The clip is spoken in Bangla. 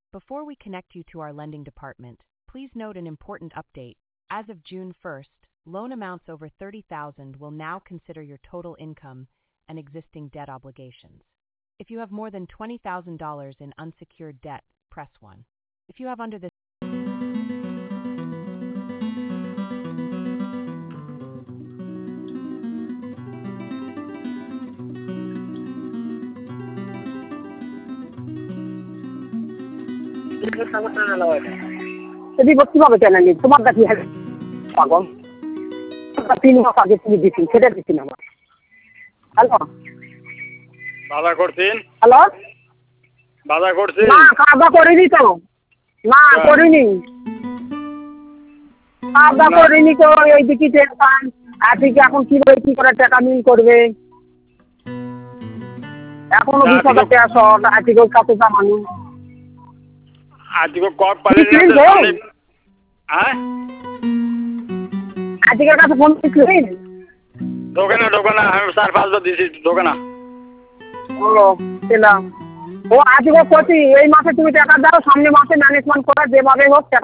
Before we connect you to our lending department, please note an important update. As of June 1st, loan amounts over $30,000 will now consider your total income and existing debt obligations. If you have more than $20,000 in unsecured debt, press 1. If you have under this বিভক্তি পাবে কেন নি তোমার কাছে পাগল 3 মাস আগে তুমি দিচ্ছি সেটা দিচ্ছি না আমার হ্যালো বাধা করছেন হ্যালো বাধা করছেন না কাদা করিনি তো না করিনি কাদা করিনি তো এই দিকে টেনশন আজকে এখন কি করে টাকা মিল করবে এখনো 20,000 টাকা শর্ট আজকে কত জামানি আজকে কত পালে হ্যাঁ আজকের কাছে ফোন দিছিলেন দোকানে আমি 4-5 দিছি দোকানে ও পেলাম ও আজকে কত এই মাসে তুমি টাকা দাও সামনে মাসে ম্যানেজমেন্ট করা যেভাবে হোক টাকা